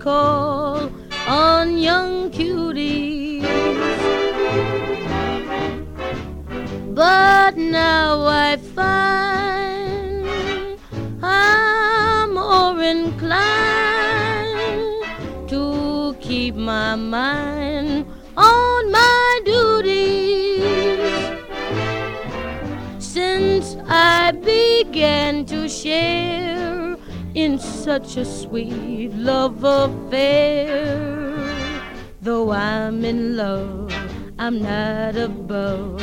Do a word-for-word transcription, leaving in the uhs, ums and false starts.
call on young cuties. But now I find I'm more inclined to keep my mind on my duties. Since I began to share in such a sweet love affair, though I'm in love, I'm not above